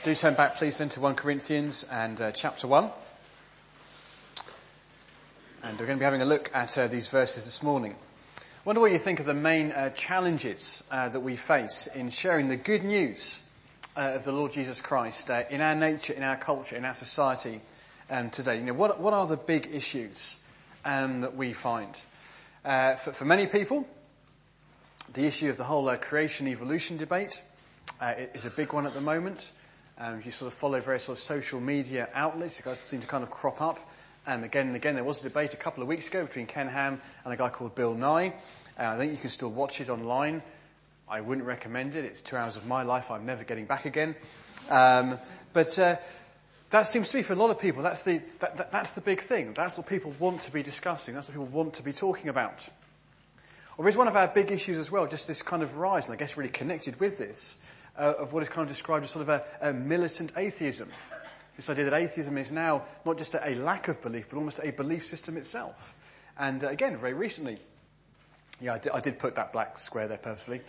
Do turn back, please, then to 1 Corinthians and chapter 1. And we're going to be having a look at these verses this morning. I wonder what you think of the main challenges that we face in sharing the good news of the Lord Jesus Christ in our nature, in our culture, in our society today. You know, what are the big issues that we find? For many people, the issue of the whole creation-evolution debate is a big one at the moment. If you sort of follow various sort of social media outlets, it seem to kind of crop up. Again and again, there was a debate a couple of weeks ago between Ken Ham and a guy called Bill Nye. I think you can still watch it online. I wouldn't recommend it. It's 2 hours of my life I'm never getting back again. But that seems to be, for a lot of people, that's the big thing. That's what people want to be discussing. That's what people want to be talking about. Or is one of our big issues as well, just this kind of rise, and I guess really connected with this, of what is kind of described as sort of a militant atheism. This idea that atheism is now not just a lack of belief, but almost a belief system itself. And again, very recently, I did put that black square there purposely.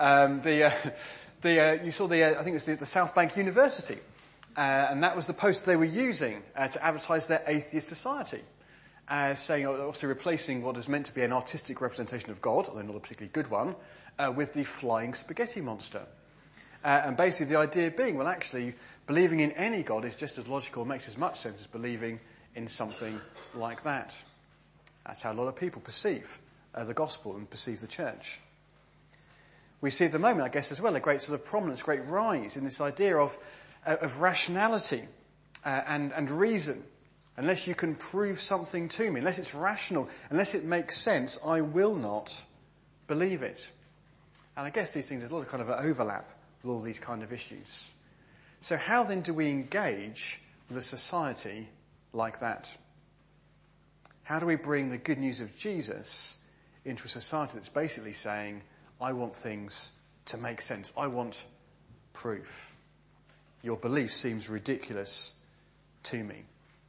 You saw I think it was the South Bank University, and that was the poster they were using to advertise their atheist society, saying, obviously replacing what is meant to be an artistic representation of God, although not a particularly good one, with the flying spaghetti monster. And basically the idea being, well, actually, believing in any God is just as logical, makes as much sense as believing in something like that. That's how a lot of people perceive the gospel and perceive the church. We see at the moment, I guess, as well, a great sort of prominence, great rise in this idea of rationality and reason. Unless you can prove something to me, unless it's rational, unless it makes sense, I will not believe it. And I guess these things, there's a lot of kind of overlap with all these kind of issues. So how then do we engage with a society like that? How do we bring the good news of Jesus into a society that's basically saying, I want things to make sense. I want proof. Your belief seems ridiculous to me.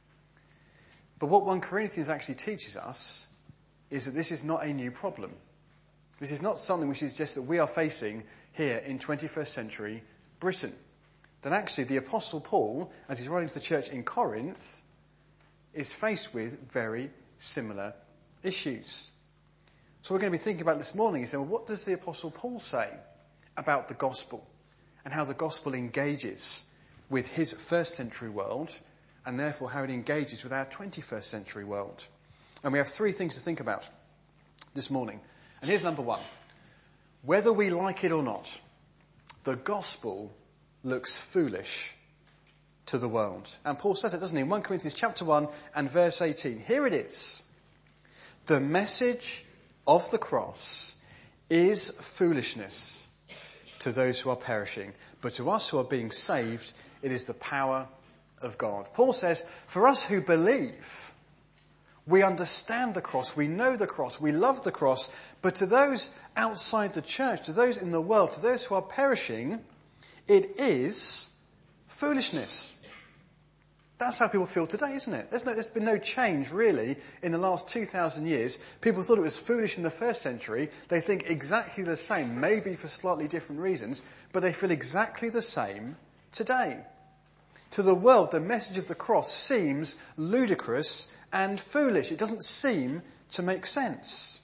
But what 1 Corinthians actually teaches us is that this is not a new problem. This is not something which is just that we are facing here in 21st century Britain. That actually the Apostle Paul, as he's writing to the church in Corinth, is faced with very similar issues. So we're going to be thinking about this morning is, well, what does the Apostle Paul say about the gospel and how the gospel engages with his first century world and therefore how it engages with our 21st century world? And we have 3 things to think about this morning. And here's number 1. Whether we like it or not, the gospel looks foolish to the world. And Paul says it, doesn't he? In 1 Corinthians chapter 1 and verse 18. Here it is. The message of the cross is foolishness to those who are perishing, but to us who are being saved, it is the power of God. Paul says, for us who believe, we understand the cross, we know the cross, we love the cross, but to those outside the church, to those in the world, to those who are perishing, it is foolishness. That's how people feel today, isn't it? There's been no change, really, in the last 2,000 years. People thought it was foolish in the first century. They think exactly the same, maybe for slightly different reasons, but they feel exactly the same today. To the world, the message of the cross seems ludicrous and foolish. It doesn't seem to make sense.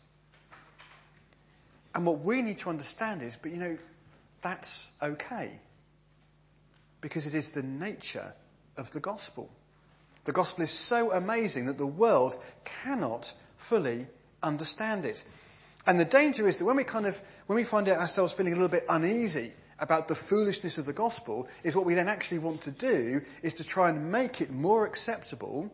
And what we need to understand is, but that's okay. Because it is the nature of the gospel. The gospel is so amazing that the world cannot fully understand it. And the danger is that when we find ourselves feeling a little bit uneasy about the foolishness of the gospel, is what we then actually want to do is to try and make it more acceptable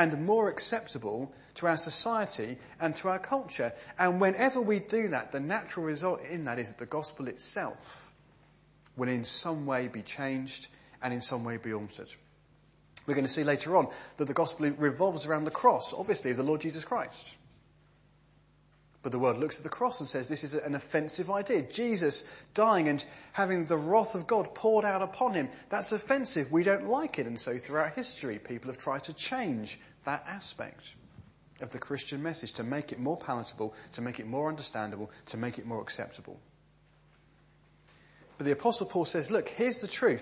to our society and to our culture. And whenever we do that, the natural result in that is that the gospel itself will in some way be changed and in some way be altered. We're going to see later on that the gospel revolves around the cross, obviously, of the Lord Jesus Christ. But the world looks at the cross and says this is an offensive idea. Jesus dying and having the wrath of God poured out upon him, that's offensive. We don't like it. And so throughout history, people have tried to change that aspect of the Christian message to make it more palatable, to make it more understandable, to make it more acceptable. But the Apostle Paul says, look, here's the truth.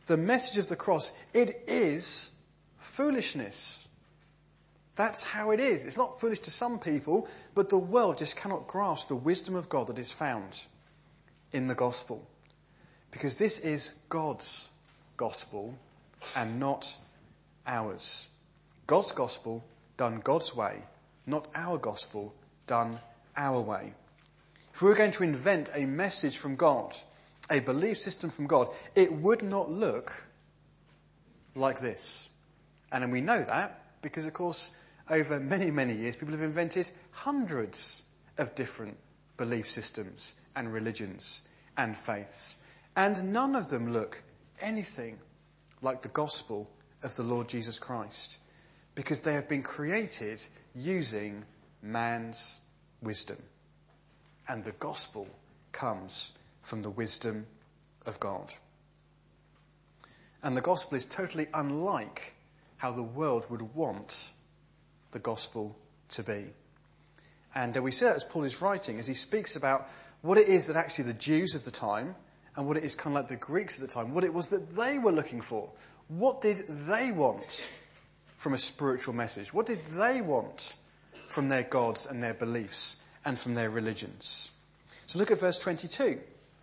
the message of the cross, it is foolishness. That's how it is. It's not foolish to some people, but the world just cannot grasp the wisdom of God that is found in the gospel. Because this is God's gospel and not ours. God's gospel done God's way, not our gospel done our way. If we were going to invent a message from God, a belief system from God, it would not look like this. And we know that because, of course, over many, many years, people have invented hundreds of different belief systems and religions and faiths. And none of them look anything like the gospel of the Lord Jesus Christ, because they have been created using man's wisdom. And the gospel comes from the wisdom of God. And the gospel is totally unlike how the world would want the gospel to be. And we see that as Paul is writing, as he speaks about what it is that actually the Jews of the time, and what it is kind of like the Greeks at the time, what it was that they were looking for. What did they want from a spiritual message? What did they want from their gods and their beliefs and from their religions? So look at verse 22.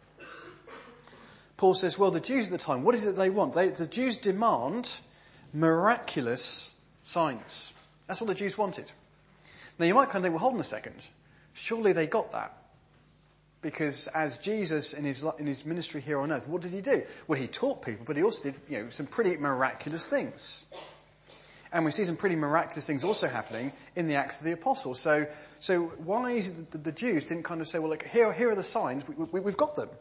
Paul says, well, the Jews at the time, what is it they want? The Jews demand miraculous signs. That's what the Jews wanted. Now you might kind of think, well, hold on a second. Surely they got that. Because as Jesus in his ministry here on earth, what did he do? Well, he taught people, but he also did, some pretty miraculous things. And we see some pretty miraculous things also happening in the Acts of the Apostles. So why is it that the Jews didn't kind of say, well, look, here are the signs, we've got them?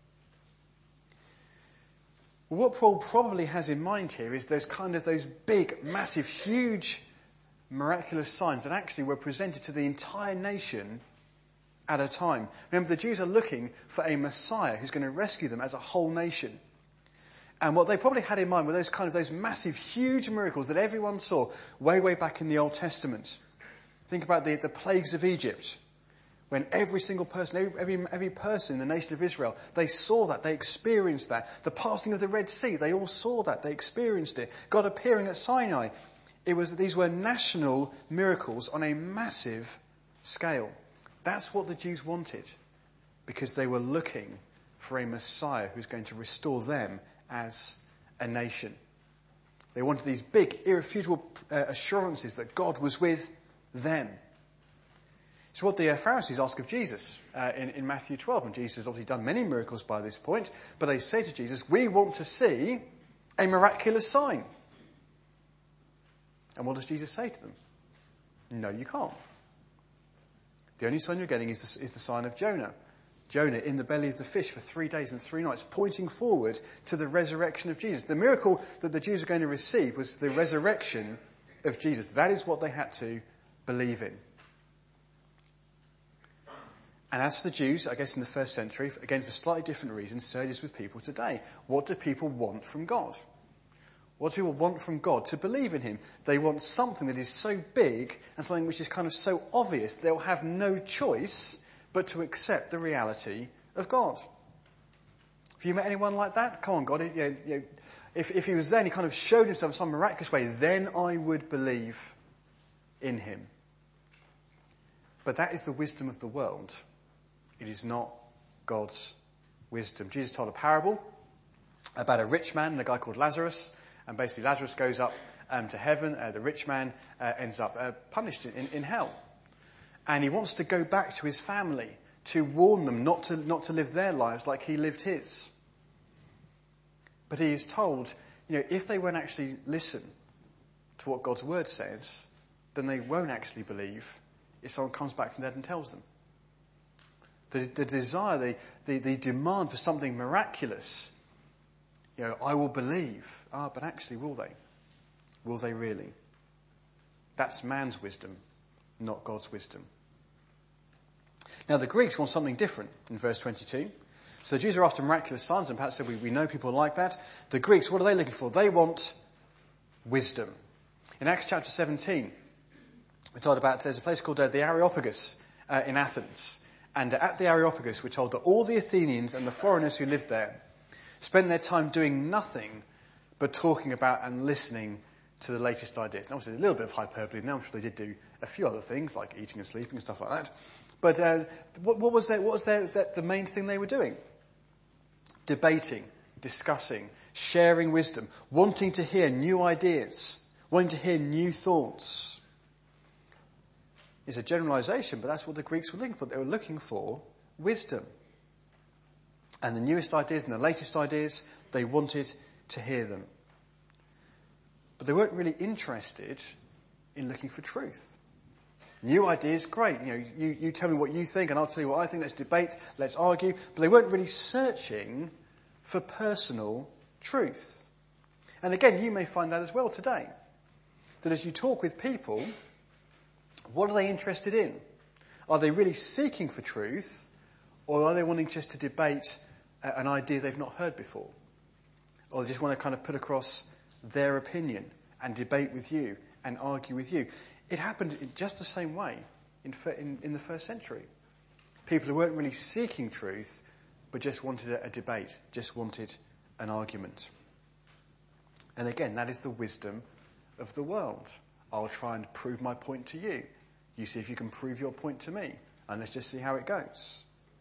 Well, what Paul probably has in mind here is those big, massive, huge, miraculous signs that actually were presented to the entire nation at a time. Remember, the Jews are looking for a Messiah who's going to rescue them as a whole nation. And what they probably had in mind were those massive, huge miracles that everyone saw way, way back in the Old Testament. Think about the plagues of Egypt, when every single person, every person in the nation of Israel, they saw that, they experienced that. The parting of the Red Sea, they all saw that, they experienced it. God appearing at Sinai, these were national miracles on a massive scale. That's what the Jews wanted, because they were looking for a Messiah who's going to restore them as a nation. They wanted these big, irrefutable assurances that God was with them. It's what the Pharisees ask of Jesus in Matthew 12, and Jesus has obviously done many miracles by this point, but they say to Jesus, we want to see a miraculous sign. And what does Jesus say to them? No, you can't. The only sign you're getting is the sign of Jonah. Jonah in the belly of the fish for 3 days and 3 nights, pointing forward to the resurrection of Jesus. The miracle that the Jews are going to receive was the resurrection of Jesus. That is what they had to believe in. And as for the Jews, I guess in the first century, again for slightly different reasons, so it is with people today. What do people want from God? What do people want from God? To believe in him. They want something that is so big and something which is kind of so obvious they'll have no choice but to accept the reality of God. Have you met anyone like that? Come on, God. If he was there and he kind of showed himself in some miraculous way, then I would believe in him. But that is the wisdom of the world. It is not God's wisdom. Jesus told a parable about a rich man and a guy called Lazarus. And basically Lazarus goes up to heaven. The rich man ends up punished in hell. And he wants to go back to his family to warn them not to live their lives like he lived his. But he is told, if they won't actually listen to what God's word says, then they won't actually believe if someone comes back from the dead and tells them. The desire, the demand for something miraculous, I will believe. But actually, will they? Will they really? That's man's wisdom, not God's wisdom. Now, the Greeks want something different in verse 22. So the Jews are after miraculous signs, and perhaps we know people like that. The Greeks, what are they looking for? They want wisdom. In Acts chapter 17, we're told about, there's a place called the Areopagus in Athens. And at the Areopagus, we're told that all the Athenians and the foreigners who lived there spent their time doing nothing but talking about and listening to the latest ideas. And obviously a little bit of hyperbole now. I'm sure they did do a few other things like eating and sleeping and stuff like that. But what was the main thing they were doing? Debating, discussing, sharing wisdom, wanting to hear new ideas, wanting to hear new thoughts. It's a generalization, but that's what the Greeks were looking for. They were looking for wisdom. And the newest ideas and the latest ideas, they wanted to hear them. But they weren't really interested in looking for truth. New ideas, great. You tell me what you think and I'll tell you what I think. Let's debate, let's argue. But they weren't really searching for personal truth. And again, you may find that as well today. That as you talk with people, what are they interested in? Are they really seeking for truth, or are they wanting just to debate an idea they've not heard before? Or they just want to kind of put across their opinion and debate with you and argue with you? It happened in just the same way in the first century. People who weren't really seeking truth, but just wanted a debate, just wanted an argument. And again, that is the wisdom of the world. I'll try and prove my point to you. You see if you can prove your point to me. And let's just see how it goes.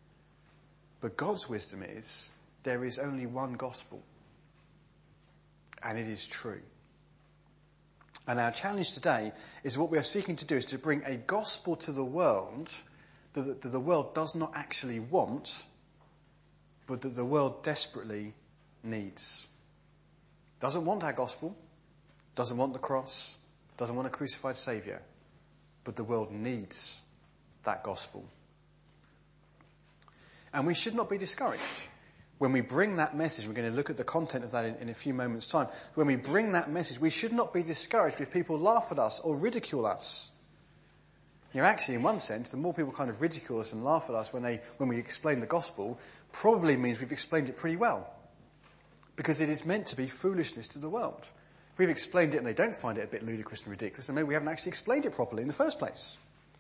But God's wisdom is, there is only one gospel. And it is true. And our challenge today is what we are seeking to do is to bring a gospel to the world that the world does not actually want, but that the world desperately needs. Doesn't want our gospel, doesn't want the cross, doesn't want a crucified Saviour, but the world needs that gospel. And we should not be discouraged. When we bring that message, we're going to look at the content of that in a few moments' time. When we bring that message, we should not be discouraged if people laugh at us or ridicule us. Actually, in one sense, the more people kind of ridicule us and laugh at us when we explain the gospel, probably means we've explained it pretty well. Because it is meant to be foolishness to the world. If we've explained it and they don't find it a bit ludicrous and ridiculous, then maybe we haven't actually explained it properly in the first place.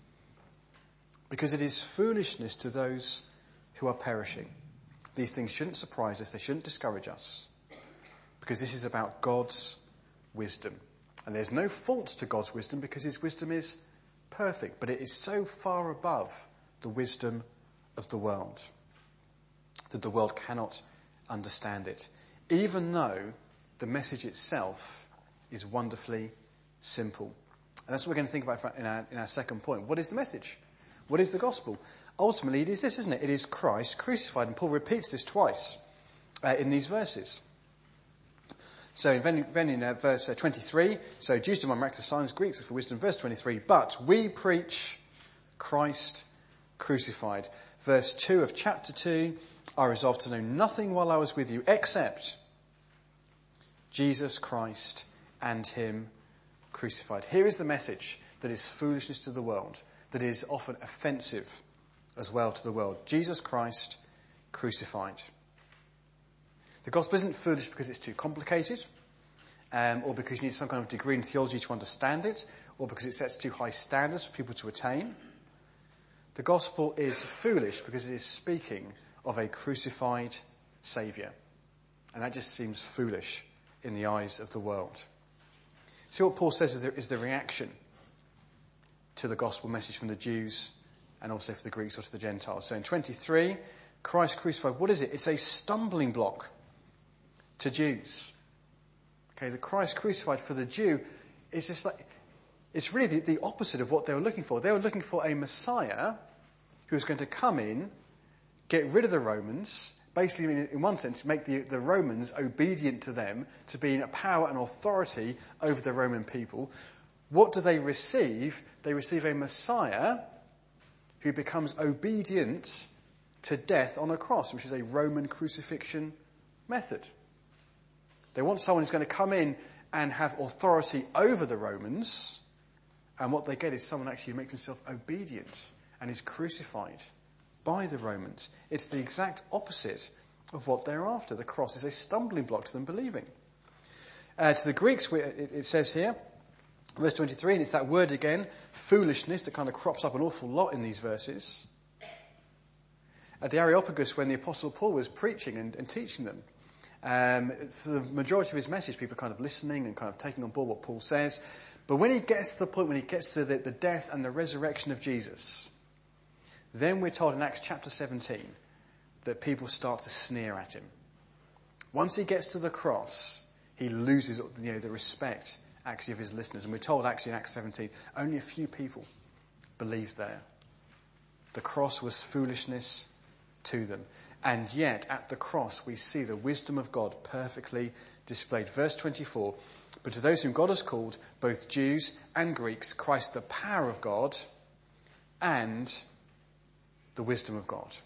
Because it is foolishness to those who are perishing. These things shouldn't surprise us, they shouldn't discourage us. Because this is about God's wisdom. And there's no fault to God's wisdom because his wisdom is perfect. But it is so far above the wisdom of the world that the world cannot understand it. Even though the message itself is wonderfully simple. And that's what we're going to think about in our second point. What is the message? What is the gospel? Ultimately, it is this, isn't it? It is Christ crucified. And Paul repeats this twice in these verses. So in verse 23, so Jews do miraculous signs, Greeks are for wisdom. Verse 23, but we preach Christ crucified. Verse 2 of chapter 2, I resolved to know nothing while I was with you except Jesus Christ and him crucified. Here is the message that is foolishness to the world, that is often offensive as well to the world. Jesus Christ crucified. The gospel isn't foolish because it's too complicated, or because you need some kind of degree in theology to understand it, or because it sets too high standards for people to attain. The gospel is foolish because it is speaking of a crucified Saviour. And that just seems foolish in the eyes of the world. See what Paul says is the reaction to the gospel message from the Jews and also for the Greeks or to the Gentiles. So in 23, Christ crucified, what is it? It's a stumbling block to Jews. Okay, the Christ crucified for the Jew is just like, it's really the opposite of what they were looking for. They were looking for a Messiah who was going to come in, get rid of the Romans, basically in one sense make the Romans obedient to them, to be in power and authority over the Roman people. What do they receive? They receive a Messiah who becomes obedient to death on a cross, which is a Roman crucifixion method. They want someone who's going to come in and have authority over the Romans, and what they get is someone actually who makes himself obedient and is crucified by the Romans. It's the exact opposite of what they're after. The cross is a stumbling block to them believing. To the Greeks, it says here, verse 23, and it's that word again, foolishness, that kind of crops up an awful lot in these verses. At the Areopagus, when the Apostle Paul was preaching and teaching them, For the majority of his message, people are kind of listening and kind of taking on board what Paul says. But when he gets to the point, when he gets to the death and the resurrection of Jesus, then we're told in Acts chapter 17 that people start to sneer at him. Once he gets to the cross, he loses the respect actually of his listeners. And we're told actually in Acts 17, only a few people believed there. The cross was foolishness to them. And yet at the cross we see the wisdom of God perfectly displayed. Verse 24, but to those whom God has called, both Jews and Greeks, Christ the power of God and the wisdom of God.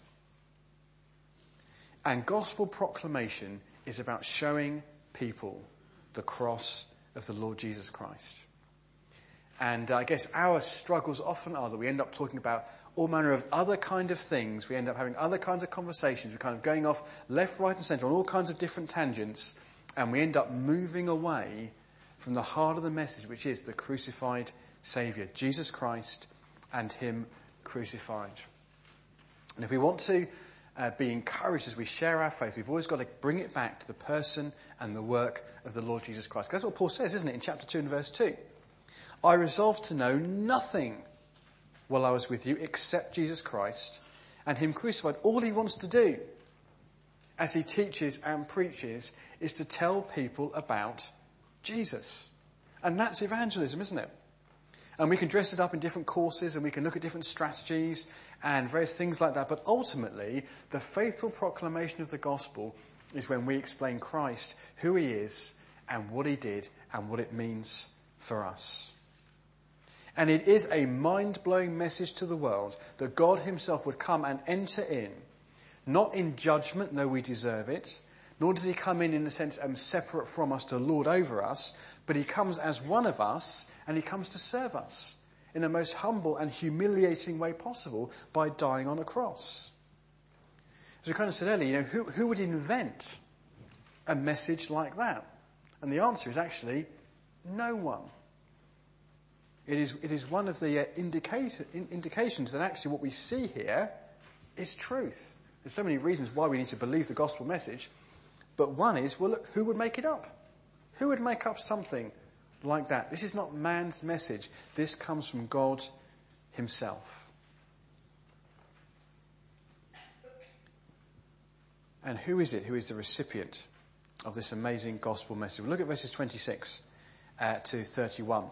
And gospel proclamation is about showing people the cross of the Lord Jesus Christ. And I guess our struggles often are that we end up talking about all manner of other kind of things. We end up having other kinds of conversations. We're kind of going off left, right and centre on all kinds of different tangents. And we end up moving away from the heart of the message, which is the crucified Saviour, Jesus Christ and him crucified. And if we want to be encouraged as we share our faith, we've always got to bring it back to the person and the work of the Lord Jesus Christ. That's what Paul says, isn't it, in chapter 2 and verse 2. I resolved to know nothing while I was with you except Jesus Christ and him crucified. All he wants to do as he teaches and preaches is to tell people about Jesus. And that's evangelism, isn't it? And we can dress it up in different courses and we can look at different strategies and various things like that. But ultimately, the faithful proclamation of the gospel is when we explain Christ, who he is and what he did and what it means for us. And it is a mind-blowing message to the world that God himself would come and enter in, not in judgment, though we deserve it, nor does he come in the sense separate from us to lord over us, but he comes as one of us and he comes to serve us in the most humble and humiliating way possible by dying on a cross. As we kind of said earlier, who would invent a message like that? And the answer is actually no one. It is one of the indications that actually what we see here is truth. There's so many reasons why we need to believe the gospel message, but one is, well, look, who would make it up? Who would make up something like that? This is not man's message. This comes from God himself. And who is it who is the recipient of this amazing gospel message? We'll look at verses 26 to 31.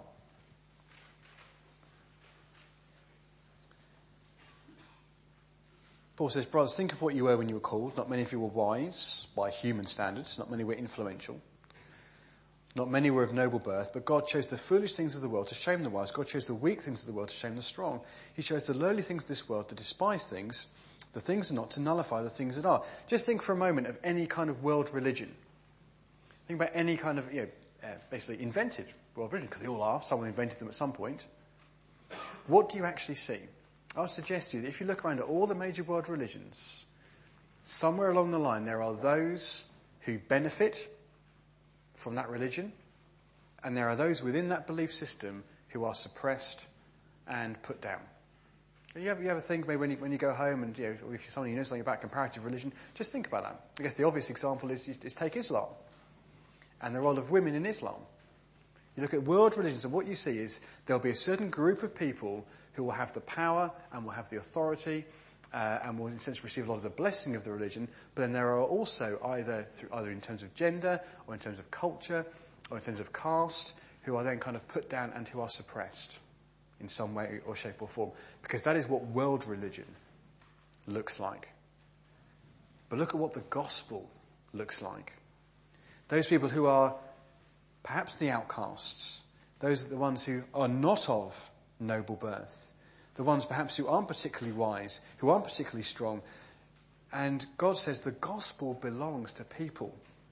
Paul says, brothers, think of what you were when you were called. Not many of you were wise by human standards. Not many were influential. Not many were of noble birth. But God chose the foolish things of the world to shame the wise. God chose the weak things of the world to shame the strong. He chose the lowly things of this world to despise things, the things are not, to nullify the things that are. Just think for a moment of any kind of world religion. Think about any kind of, basically invented world religion, because they all are. Someone invented them at some point. What do you actually see? I would suggest to you that if you look around at all the major world religions, somewhere along the line there are those who benefit from that religion, and there are those within that belief system who are suppressed and put down. You ever think, maybe when you go home and or if you're someone who knows something about comparative religion, just think about that. I guess the obvious example is take Islam and the role of women in Islam. You look at world religions and what you see is there'll be a certain group of people who will have the power and will have the authority and will in a sense receive a lot of the blessing of the religion, but then there are also either in terms of gender or in terms of culture or in terms of caste who are then kind of put down and who are suppressed in some way or shape or form, because that is what world religion looks like. But look at what the gospel looks like. Those people who are perhaps the outcasts, those are the ones who are not of noble birth, the ones perhaps who aren't particularly wise, who aren't particularly strong. And God says the gospel belongs to people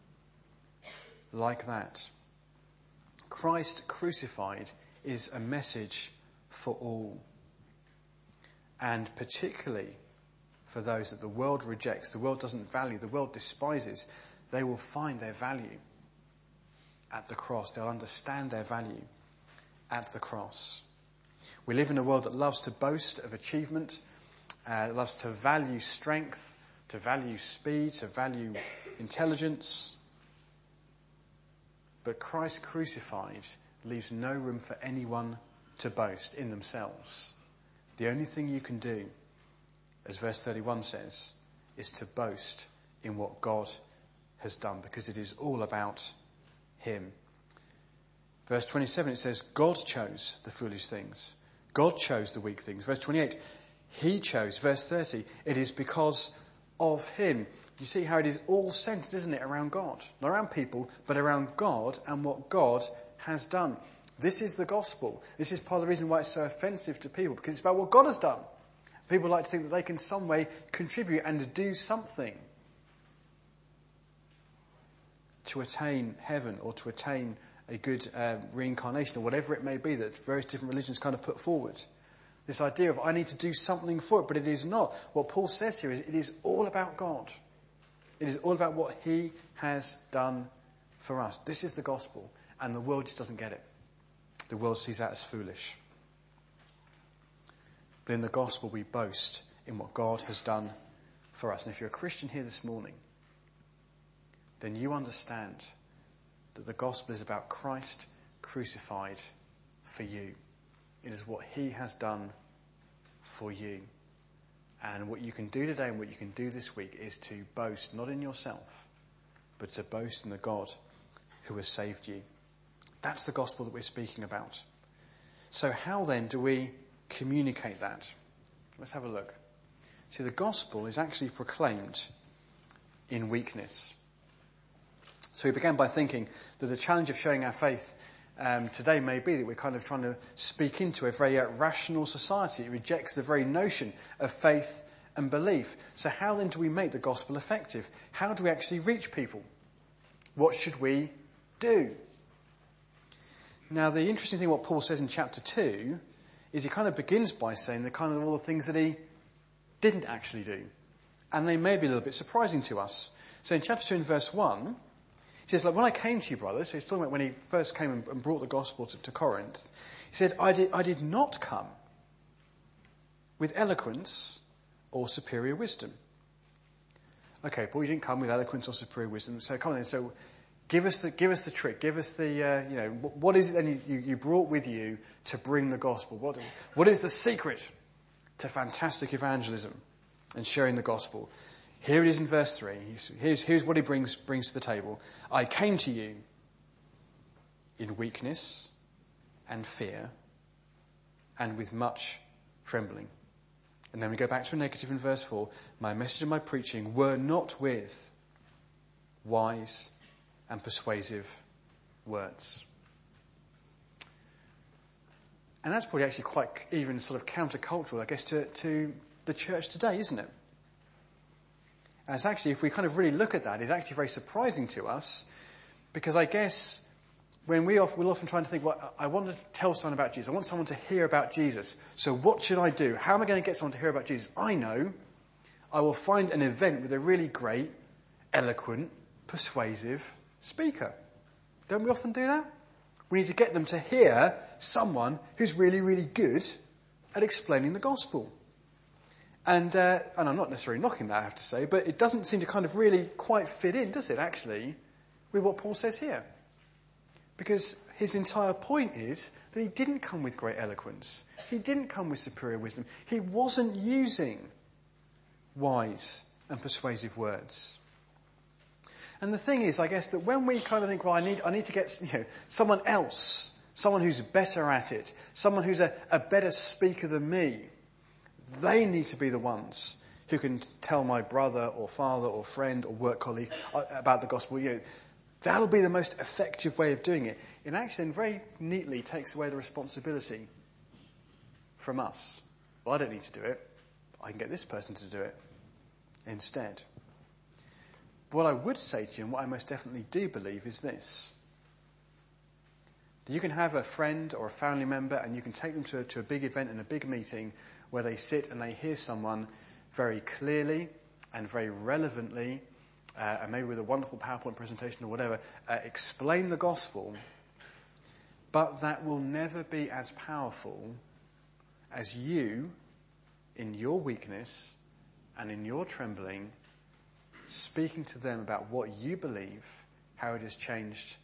like that. Christ crucified is a message for all, and particularly for those that the world rejects, the world doesn't value, the world despises. They will find their value at the cross. They'll understand their value at the cross. We live in a world that loves to boast of achievement, loves to value strength, to value speed, to value intelligence, But Christ crucified leaves no room for anyone to boast in themselves. The only thing you can do, as verse 31 says, is to boast in what God has done, because it is all about him. Verse 27, it says, God chose the foolish things. God chose the weak things. Verse 28, he chose. Verse 30, it is because of him. You see how it is all centered, isn't it, around God? Not around people, but around God and what God has done. This is the gospel. This is part of the reason why it's so offensive to people, because it's about what God has done. People like to think that they can some way contribute and do something to attain heaven or to attain a good reincarnation or whatever it may be that various different religions kind of put forward. This idea of I need to do something for it, but it is not. What Paul says here is it is all about God. It is all about what he has done for us. This is the gospel, and the world just doesn't get it. The world sees that as foolish. But in the gospel we boast in what God has done for us. And if you're a Christian here this morning, then you understand that the gospel is about Christ crucified for you. It is what he has done for you. And what you can do today and what you can do this week is to boast not in yourself, but to boast in the God who has saved you. That's the gospel that we're speaking about. So how then do we communicate that? Let's have a look. See, the gospel is actually proclaimed in weakness. So we began by thinking that the challenge of showing our faith today may be that we're kind of trying to speak into a very rational society. It rejects the very notion of faith and belief. So how then do we make the gospel effective? How do we actually reach people? What should we do? Now, the interesting thing what Paul says in chapter 2 is he kind of begins by saying the kind of all the things that he didn't actually do. And they may be a little bit surprising to us. So in chapter 2 and verse 1, he says, like, when I came to you, brothers, so he's talking about when he first came and brought the gospel to Corinth, he said, I did not come with eloquence or superior wisdom. Okay, Paul, you didn't come with eloquence or superior wisdom, so come on then, so give us the trick, give us the, what is it then you brought with you to bring the gospel? What is the secret to fantastic evangelism and sharing the gospel? Here it is in verse 3. Here's what he brings to the table. I came to you in weakness and fear and with much trembling. And then we go back to a negative in verse 4. My message and my preaching were not with wise and persuasive words. And that's probably actually quite even sort of countercultural, I guess, to the church today, isn't it? And it's actually, if we kind of really look at that, it's actually very surprising to us, because I guess when we're often trying to think, well, I want to tell someone about Jesus. I want someone to hear about Jesus. So what should I do? How am I going to get someone to hear about Jesus? I know I will find an event with a really great, eloquent, persuasive speaker. Don't we often do that? We need to get them to hear someone who's really, really good at explaining the gospel. And I'm not necessarily knocking that, I have to say, but it doesn't seem to kind of really quite fit in, does it, actually, with what Paul says here? Because his entire point is that he didn't come with great eloquence. He didn't come with superior wisdom. He wasn't using wise and persuasive words. And the thing is, I guess, that when we kind of think, well, I need to get someone else, someone who's better at it, someone who's a better speaker than me, they need to be the ones who can tell my brother or father or friend or work colleague about the gospel. That'll be the most effective way of doing it. It actually very neatly takes away the responsibility from us. Well, I don't need to do it. I can get this person to do it instead. But what I would say to you, and what I most definitely do believe, is this. That you can have a friend or a family member and you can take them to a big event and a big meeting where they sit and they hear someone very clearly and very relevantly, and maybe with a wonderful PowerPoint presentation or whatever, explain the gospel, but that will never be as powerful as you, in your weakness and in your trembling, speaking to them about what you believe, how it has changed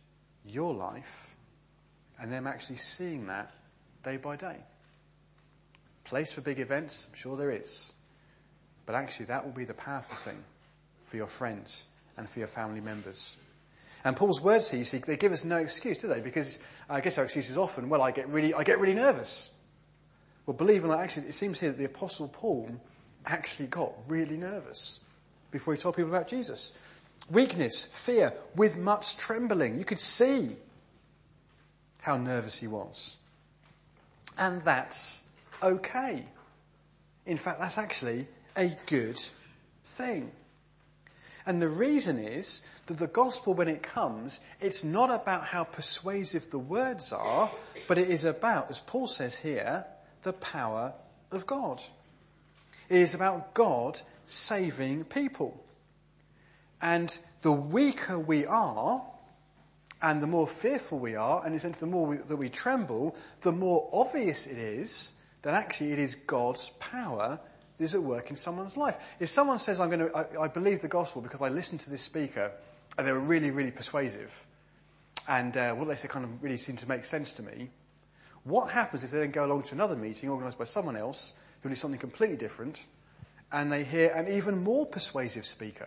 your life and them actually seeing that day by day. Place for big events, I'm sure there is. But actually that will be the powerful thing for your friends and for your family members. And Paul's words here, you see, they give us no excuse, do they? Because I guess our excuse is often, well, I get really nervous. Well, believe it or not, actually, it seems here that the Apostle Paul actually got really nervous before he told people about Jesus. Weakness, fear, with much trembling. You could see how nervous he was. And that's okay. In fact, that's actually a good thing. And the reason is that the gospel, when it comes, it's not about how persuasive the words are, but it is about, as Paul says here, the power of God. It is about God saving people. And the weaker we are, and the more fearful we are, and in a sense the more that we tremble, the more obvious it is that actually it is God's power that is at work in someone's life. If someone says, I believe the gospel because I listened to this speaker and they were really, really persuasive, and what they say kind of really seemed to make sense to me, what happens if they then go along to another meeting organised by someone else who does something completely different, and they hear an even more persuasive speaker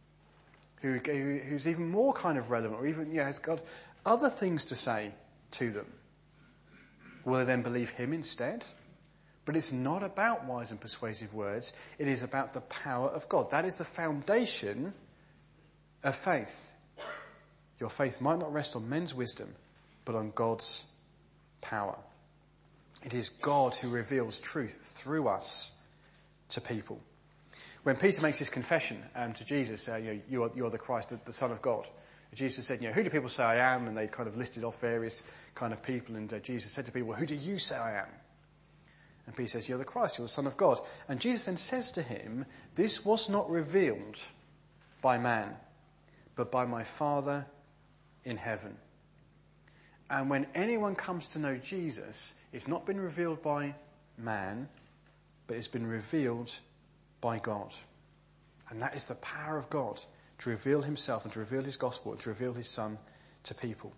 who's even more kind of relevant, or even has got other things to say to them? Will they then believe him instead? But it's not about wise and persuasive words. It is about the power of God. That is the foundation of faith. Your faith might not rest on men's wisdom, but on God's power. It is God who reveals truth through us to people. When Peter makes his confession to Jesus, you are the Christ, the Son of God. Jesus said, who do people say I am? And they kind of listed off various kind of people. And Jesus said to people, who do you say I am? And Peter says, you're the Christ, you're the Son of God. And Jesus then says to him, this was not revealed by man, but by my Father in heaven. And when anyone comes to know Jesus, it's not been revealed by man, but it's been revealed by God. And that is the power of God to reveal himself and to reveal his gospel and to reveal his Son to people.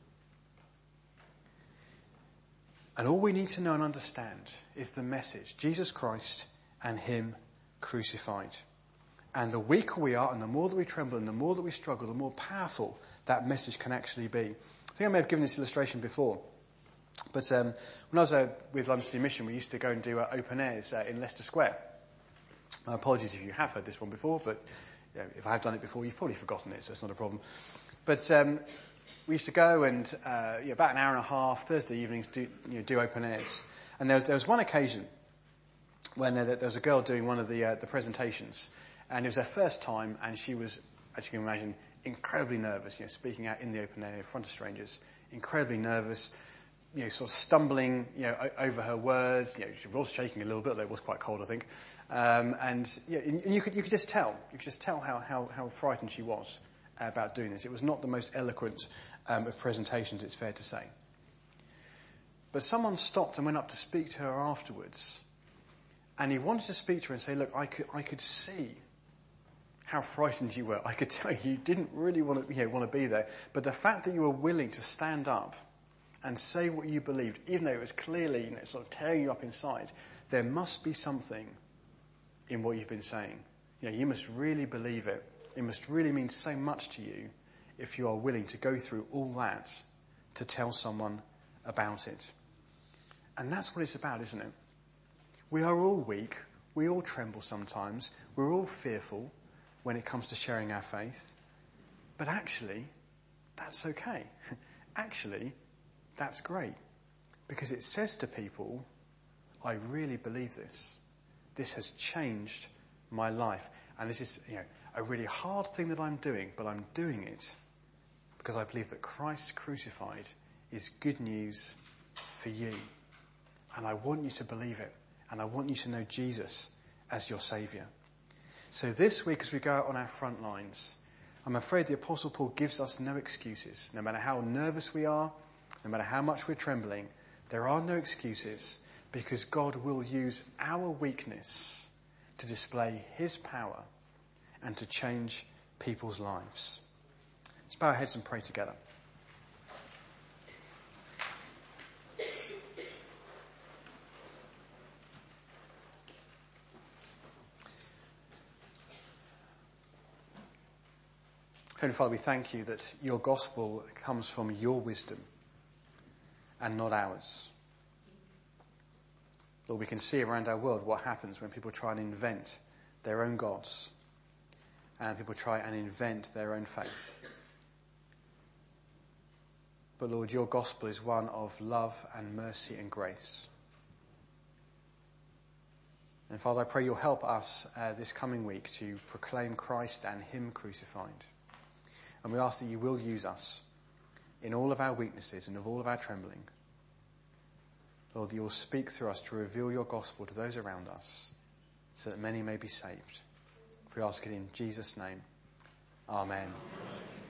And all we need to know and understand is the message, Jesus Christ and him crucified. And the weaker we are and the more that we tremble and the more that we struggle, the more powerful that message can actually be. I think I may have given this illustration before. But when I was with London City Mission, we used to go and do open airs in Leicester Square. My apologies if you have heard this one before, but if I have done it before, you've probably forgotten it, so it's not a problem. But we used to go and about an hour and a half Thursday evenings do open airs. And there was one occasion when there was a girl doing one of the presentations, and it was her first time, and she was, as you can imagine, incredibly nervous. Speaking out in the open air in front of strangers, incredibly nervous. Sort of stumbling, over her words. She was shaking a little bit, although it was quite cold, I think. And you could just tell. You could just tell how frightened she was about doing this. It was not the most eloquent of presentations, it's fair to say. But someone stopped and went up to speak to her afterwards, and he wanted to speak to her and say, "Look, I could see how frightened you were. I could tell you didn't really want to be there. But the fact that you were willing to stand up and say what you believed, even though it was clearly sort of tearing you up inside, there must be something in what you've been saying. You must really believe it. It must really mean so much to you if you are willing to go through all that to tell someone about it." And that's what it's about, isn't it? We are all weak. We all tremble sometimes. We're all fearful when it comes to sharing our faith. But actually, that's okay. Actually, that's great. Because it says to people, I really believe this. This has changed my life. And this is, a really hard thing that I'm doing, but I'm doing it because I believe that Christ crucified is good news for you. And I want you to believe it. And I want you to know Jesus as your Saviour. So this week, as we go out on our front lines, I'm afraid the Apostle Paul gives us no excuses. No matter how nervous we are, no matter how much we're trembling, there are no excuses, because God will use our weakness to display his power and to change people's lives. Let's bow our heads and pray together. Heavenly Father, we thank you that your gospel comes from your wisdom and not ours. Lord, we can see around our world what happens when people try and invent their own gods and people try and invent their own faith. But Lord, your gospel is one of love and mercy and grace. And Father, I pray you'll help us this coming week to proclaim Christ and him crucified. And we ask that you will use us in all of our weaknesses and of all of our trembling. Lord, that you will speak through us to reveal your gospel to those around us so that many may be saved. We ask it in Jesus' name. Amen.